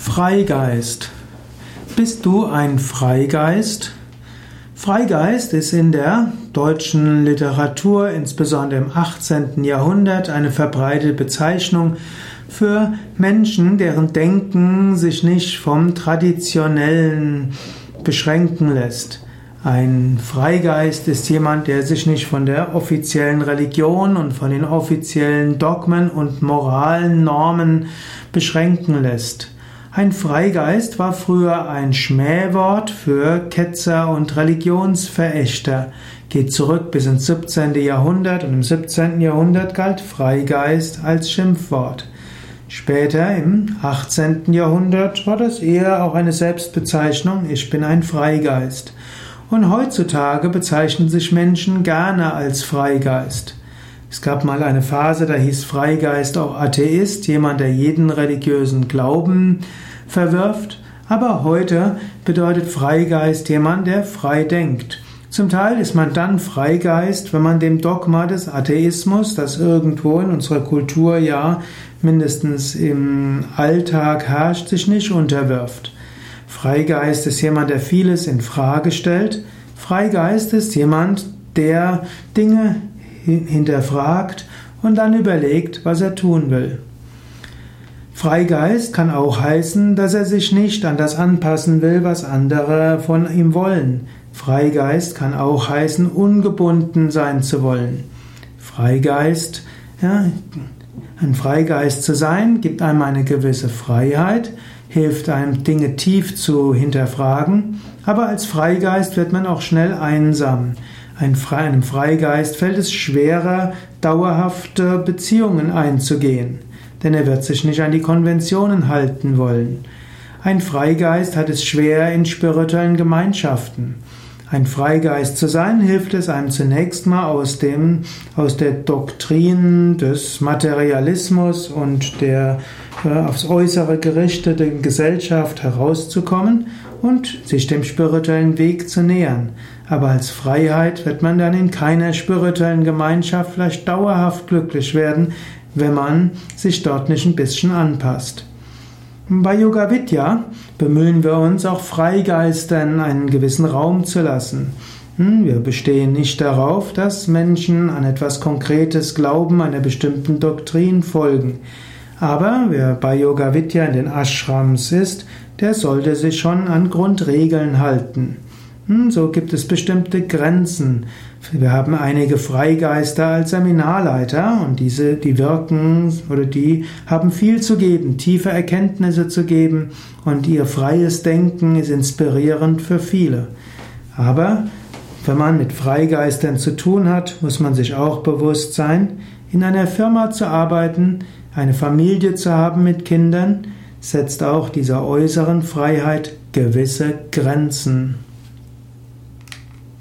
Freigeist. Bist du ein Freigeist? Freigeist ist in der deutschen Literatur, insbesondere im 18. Jahrhundert, eine verbreitete Bezeichnung für Menschen, deren Denken sich nicht vom Traditionellen beschränken lässt. Ein Freigeist ist jemand, der sich nicht von der offiziellen Religion und von den offiziellen Dogmen und moralen Normen beschränken lässt. Ein Freigeist war früher ein Schmähwort für Ketzer und Religionsverächter, geht zurück bis ins 17. Jahrhundert und im 17. Jahrhundert galt Freigeist als Schimpfwort. Später im 18. Jahrhundert war das eher auch eine Selbstbezeichnung, ich bin ein Freigeist. Und heutzutage bezeichnen sich Menschen gerne als Freigeist. Es gab mal eine Phase, da hieß Freigeist auch Atheist, jemand, der jeden religiösen Glauben verwirft. Aber heute bedeutet Freigeist jemand, der frei denkt. Zum Teil ist man dann Freigeist, wenn man dem Dogma des Atheismus, das irgendwo in unserer Kultur ja mindestens im Alltag herrscht, sich nicht unterwirft. Freigeist ist jemand, der vieles in Frage stellt. Freigeist ist jemand, der Dinge hinterfragt und dann überlegt, was er tun will. Freigeist kann auch heißen, dass er sich nicht an das anpassen will, was andere von ihm wollen. Freigeist kann auch heißen, ungebunden sein zu wollen. Freigeist, ja, ein Freigeist zu sein, gibt einem eine gewisse Freiheit, hilft einem, Dinge tief zu hinterfragen, aber als Freigeist wird man auch schnell einsam. Einem Freigeist fällt es schwerer, dauerhafte Beziehungen einzugehen, denn er wird sich nicht an die Konventionen halten wollen. Ein Freigeist hat es schwer in spirituellen Gemeinschaften. Ein Freigeist zu sein, hilft es einem zunächst mal aus der Doktrin des Materialismus und der aufs Äußere gerichteten Gesellschaft herauszukommen und sich dem spirituellen Weg zu nähern. Aber als Freiheit wird man dann in keiner spirituellen Gemeinschaft vielleicht dauerhaft glücklich werden, wenn man sich dort nicht ein bisschen anpasst. Bei Yoga Vidya bemühen wir uns auch Freigeistern einen gewissen Raum zu lassen. Wir bestehen nicht darauf, dass Menschen an etwas Konkretes glauben, einer bestimmten Doktrin folgen. Aber wer bei Yoga Vidya in den Ashrams ist, der sollte sich schon an Grundregeln halten. So gibt es bestimmte Grenzen. Wir haben einige Freigeister als Seminarleiter und die wirken oder die haben viel zu geben, tiefe Erkenntnisse zu geben und ihr freies Denken ist inspirierend für viele. Aber wenn man mit Freigeistern zu tun hat, muss man sich auch bewusst sein, in einer Firma zu arbeiten, eine Familie zu haben mit Kindern, setzt auch dieser äußeren Freiheit gewisse Grenzen.